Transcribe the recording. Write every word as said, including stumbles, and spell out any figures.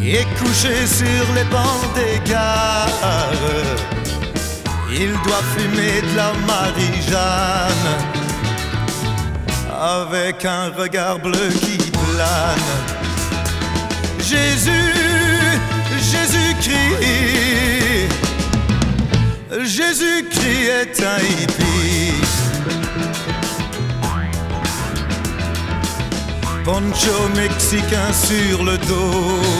est couché sur les bancs des gares. Il doit fumer de la Marie-Jeanne avec un regard bleu qui plane. Jésus, Jésus-Christ, Jésus-Christ est un hippie. Poncho mexicain sur le dos,